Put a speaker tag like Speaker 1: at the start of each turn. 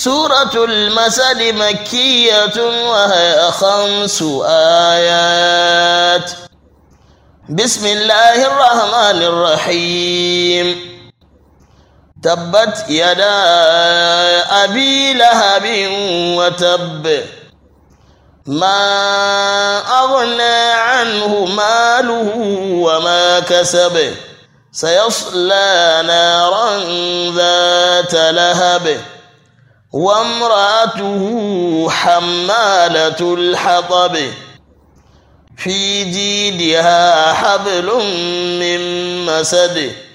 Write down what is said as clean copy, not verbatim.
Speaker 1: سورة المسد مكية وهي 5 آيات. بسم الله الرحمن الرحيم. تبت يدا أبي لهب وتب ما أغنى عنه ماله وما كسب سيصلى نارا ذات لهب وامرأته حمالة الحطب في جيدها حبل من مسد